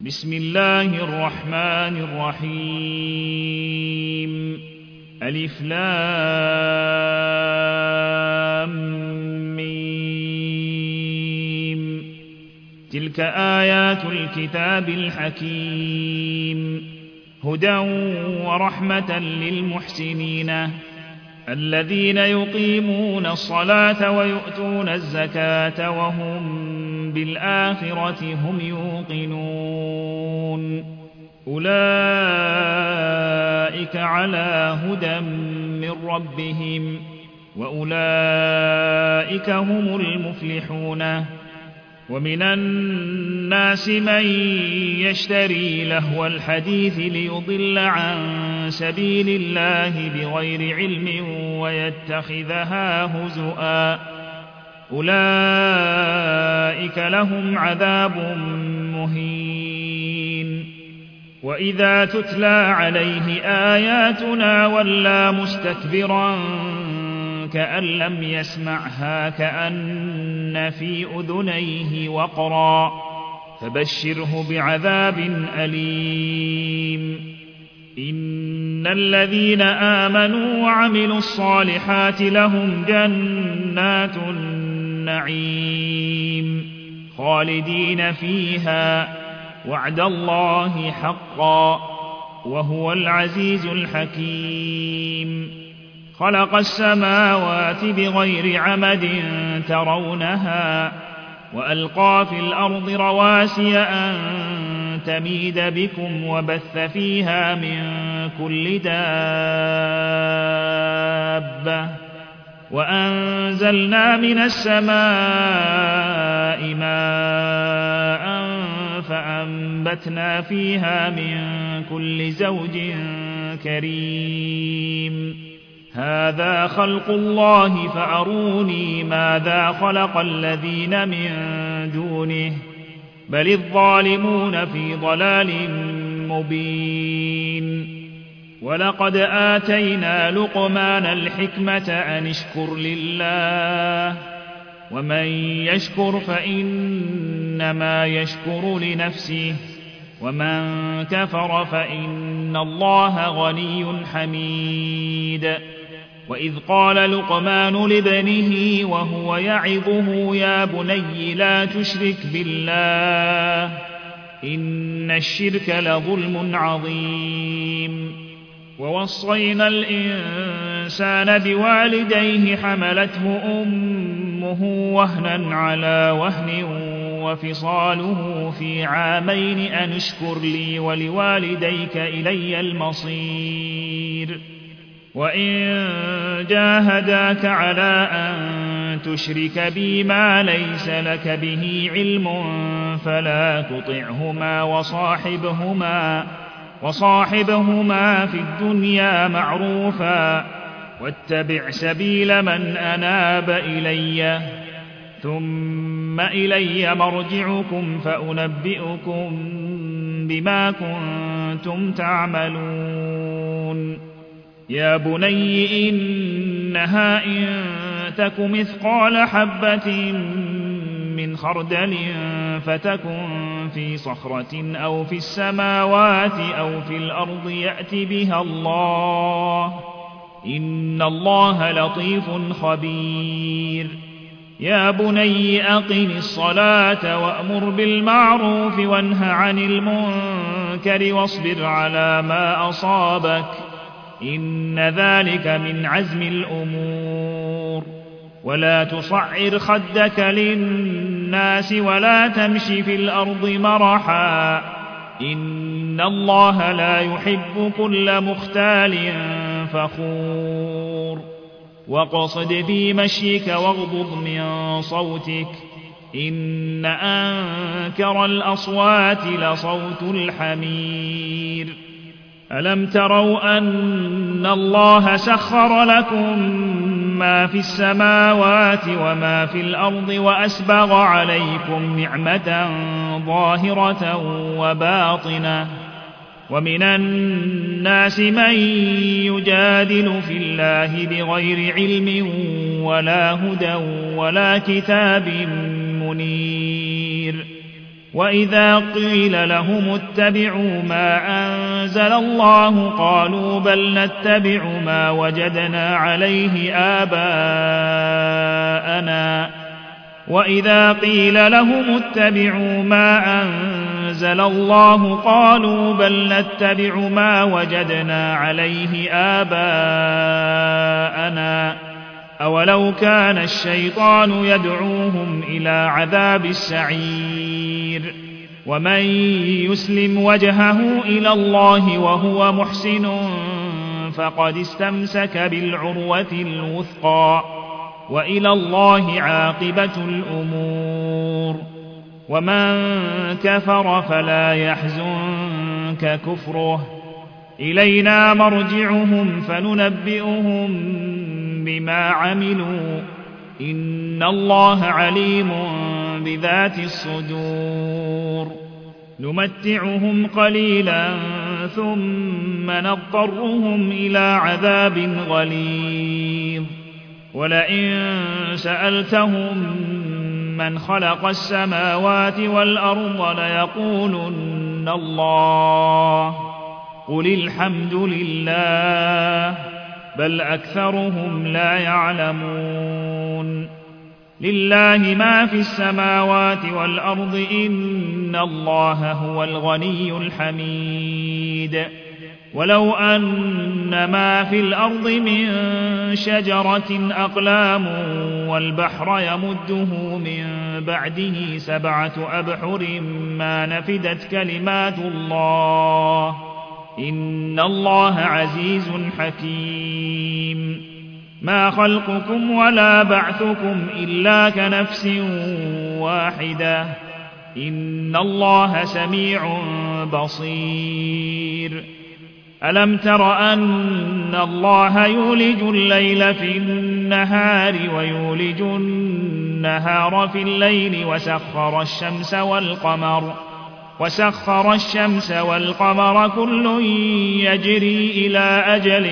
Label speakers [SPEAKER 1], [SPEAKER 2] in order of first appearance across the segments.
[SPEAKER 1] بسم الله الرحمن الرحيم ألف لام ميم تلك آيات الكتاب الحكيم هدى ورحمة للمحسنين الذين يقيمون الصلاة ويؤتون الزكاة وهم بالآخرة هم يوقنون أولئك على هدى من ربهم وأولئك هم المفلحون ومن الناس من يشتري لهو الحديث ليضل عن سبيل الله بغير علم ويتخذها هزؤا أولئك لهم عذاب مهين وإذا تتلى عليه آياتنا ولى مستكبرا كأن لم يسمعها كأن في أذنيه وقرا فبشره بعذاب أليم إن الذين آمنوا وعملوا الصالحات لهم جنات النعيم خالدين فيها وعد الله حقا وهو العزيز الحكيم خلق السماوات بغير عمد ترونها وألقى في الأرض رواسي أن تميد بكم وبث فيها من كل دابة وأنزلنا من السماء ماء فأنبتنا فيها من كل زوج كريم هذا خلق الله فأروني ماذا خلق الذين من دونه بل الظالمون في ضلال مبين ولقد آتينا لقمان الحكمة أن اشكر لله ومن يشكر فإنما يشكر لنفسه ومن كفر فإن الله غني حميد وإذ قال لقمان لابنه وهو يعظه يا بني لا تشرك بالله إن الشرك لظلم عظيم ووصينا الإنسان بوالديه حملته أمه وهنا على وهن وفصاله في عامين أن اشكر لي ولوالديك إلي المصير وإن جاهداك على أن تشرك بي ما ليس لك به علم فلا تطعهما وصاحبهما في الدنيا معروفا واتبع سبيل من أناب إلي ثم إلي مرجعكم فأنبئكم بما كنتم تعملون يا بني إنها إن تك مثقال حبة من خردل فتكن في صخرة أو في السماوات أو في الأرض يأت بها الله إن الله لطيف خبير يا بني أقم الصلاة وأمر بالمعروف وانه عن المنكر واصبر على ما أصابك إن ذلك من عزم الأمور ولا تصعر خدك للناس ولا تمش في الأرض مرحا إن الله لا يحب كل مختال فخور واقصد في مشيك واغضض من صوتك إن أنكر الأصوات لصوت الحمير ألم تروا أن الله سخر لكم ما في السماوات وما في الأرض وأسبغ عليكم نعمة ظاهرة وباطنة ومن الناس من يجادل في الله بغير علم ولا هدى ولا كتاب منير وإذا قيل لهم اتبعوا ما أنزل الله قالوا بل نتبع ما وجدنا عليه آباءنا وإذا قيل لهم اتبعوا ما أنزل الله قالوا بل نتبع ما وجدنا عليه آباءنا أولو كان الشيطان يدعوهم إلى عذاب السعير ومن يسلم وجهه إلى الله وهو محسن فقد استمسك بالعروة الوثقى وإلى الله عاقبة الأمور ومن كفر فلا يحزنك كفره إلينا مرجعهم فننبئهم بما عملوا إن الله عليم بذات الصدور نمتعهم قليلا ثم نضطرهم إلى عذاب غليظ ولئن سألتهم من خلق السماوات والأرض ليقولن الله قل الحمد لله بل أكثرهم لا يعلمون لله ما في السماوات والأرض إن الله هو الغني الحميد ولو أن ما في الأرض من شجرة أقلام والبحر يمده من بعده 7 أبحر ما نفدت كلمات الله إن الله عزيز حكيم ما خلقكم ولا بعثكم إلا كنفس واحدة إن الله سميع بصير ألم تر أن الله يولج الليل في النهار ويولج النهار في الليل وسخر الشمس والقمر كل يجري إلى أجل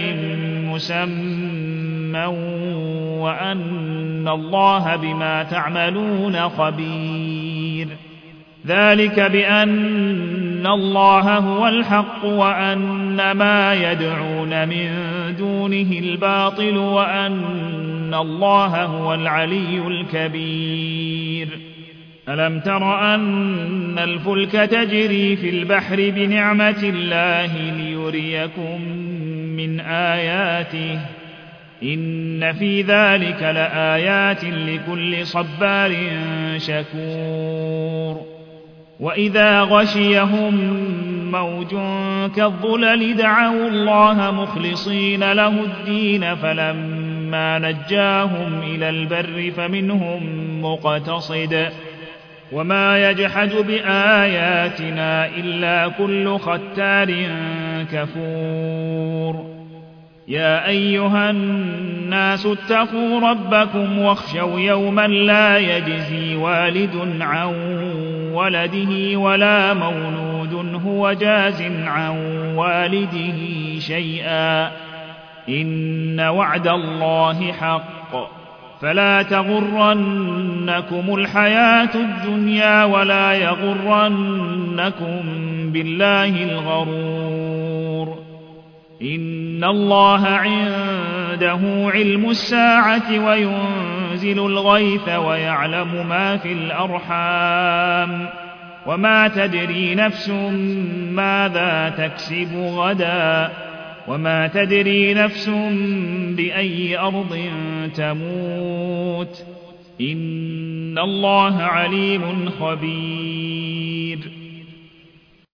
[SPEAKER 1] مسمى وأن الله بما تعملون خبير ذلك بأن الله هو الحق وأن ما يدعون من دونه الباطل وأن الله هو العلي الكبير ألم تر أن الفلك تجري في البحر بنعمة الله ليريكم من آياته إن في ذلك لآيات لكل صبار شكور وإذا غشيهم موج كالظلل دعوا الله مخلصين له الدين فلما نجاهم إلى البر فمنهم مقتصد وما يجحد بآياتنا إلا كل ختار كفور يا أيها الناس اتقوا ربكم واخشوا يوما لا يجزي والد عن ولده ولا مولود هو جاز عن والده شيئا إن وعد الله حق فلا تغرنكم الحياة الدنيا ولا يغرنكم بالله الغرور إن الله عنده علم الساعة وينزل الغيث ويعلم ما في الأرحام وما تدري نفس ماذا تكسب غدا وما تدري نفس بأي أرض تموت إن الله عليم خبير